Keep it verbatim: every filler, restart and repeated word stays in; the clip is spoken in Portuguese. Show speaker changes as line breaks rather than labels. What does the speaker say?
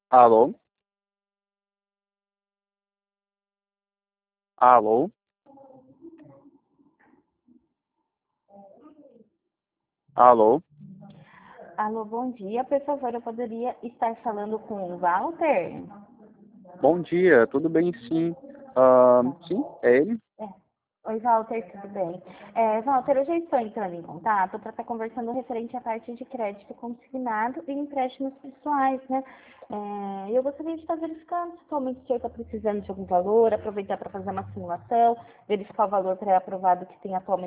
Alô? Alô? Alô?
Alô, bom dia. Por favor, eu poderia estar falando com o Walter?
Bom dia, tudo bem sim? Ah,
Tá.
sim, é ele?
É. Oi, Walter, tudo bem? É, Walter, eu já estou entrando em contato para estar conversando referente à parte de crédito consignado e empréstimos pessoais, né? É, eu gostaria de estar verificando se atualmente o senhor está precisando de algum valor, aproveitar para fazer uma simulação, verificar o valor pré-aprovado que tem atualmente